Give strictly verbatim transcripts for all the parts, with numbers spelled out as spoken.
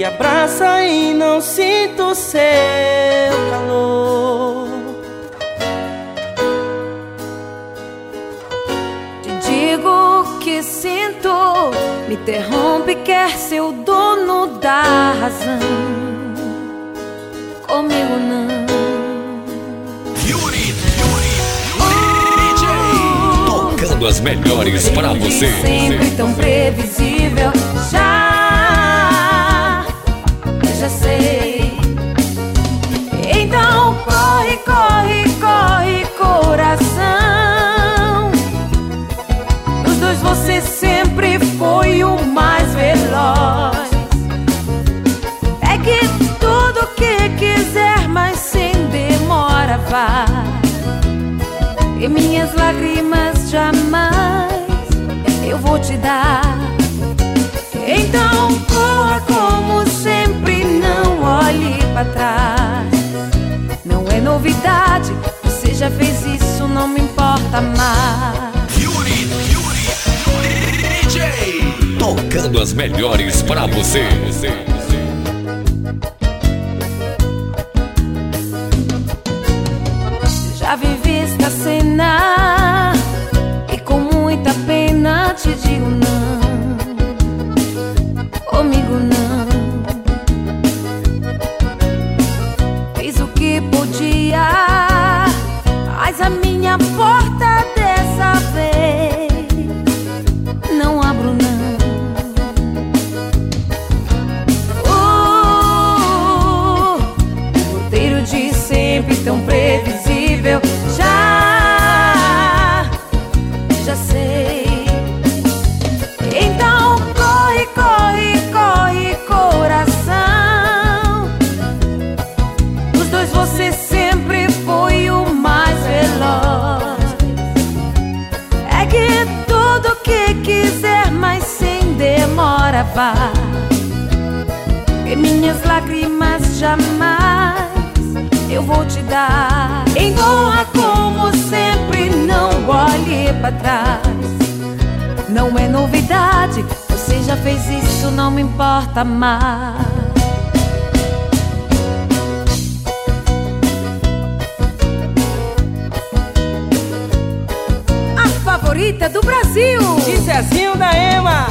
me abraça e não sinto seu calor. Te digo que sinto, me interrompe, quer ser o dono da razão. Comigo não. Yuri, Yuri, Yuri D J, tocando as melhores pra você. Sempre tão previsível, já, já sei. Então corre, corre, corre, coração. Dos dois você sempre foi o mais veloz. É que tudo que quiser, mas sem demora vai. E minhas lágrimas jamais eu vou te dar. Então corra como sempre, não olhe pra trás. Não é novidade, você já fez isso, não me importa mais. Yuri, Yuri, Yuri D J, tocando as melhores pra você. Já vivi esta cena e com muita pena te digo não. Comigo não. Fiz o que podia, mas a minha porta dessa vez não abro não. O roteiro de sempre tão previsível, já, já sei. Então corre, corre, corre, coração. Os dois você sempre foi o mais veloz. É que tudo que quiser, mas sem demora vai. E minhas lágrimas jamais eu vou te dar. Engorra como sempre, não olhe pra trás. Não é novidade, você já fez isso, não me importa mais. A favorita do Brasil, De Zezinho da Ema.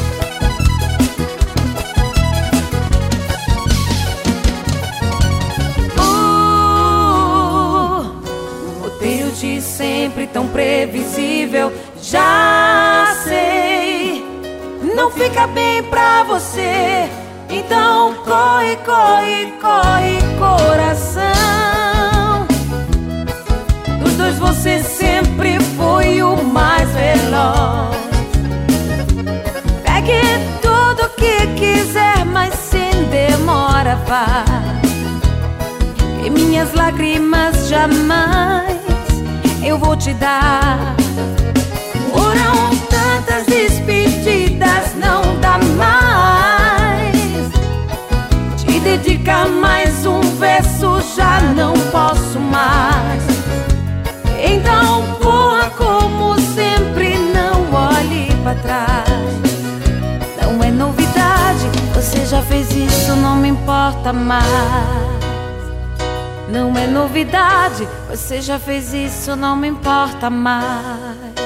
de sempre tão previsível, já sei. Não fica bem pra você, então corre, corre, corre, coração. Dos dois você sempre foi o mais veloz. Pegue tudo que quiser, mas sem demora vai. E minhas lágrimas jamais eu vou te dar. Foram tantas despedidas, não dá mais. Te dedicar mais um verso, já não posso mais. Então voa como sempre, não olhe pra trás. Não é novidade, você já fez isso, não me importa mais. Não é novidade, você já fez isso, não me importa mais.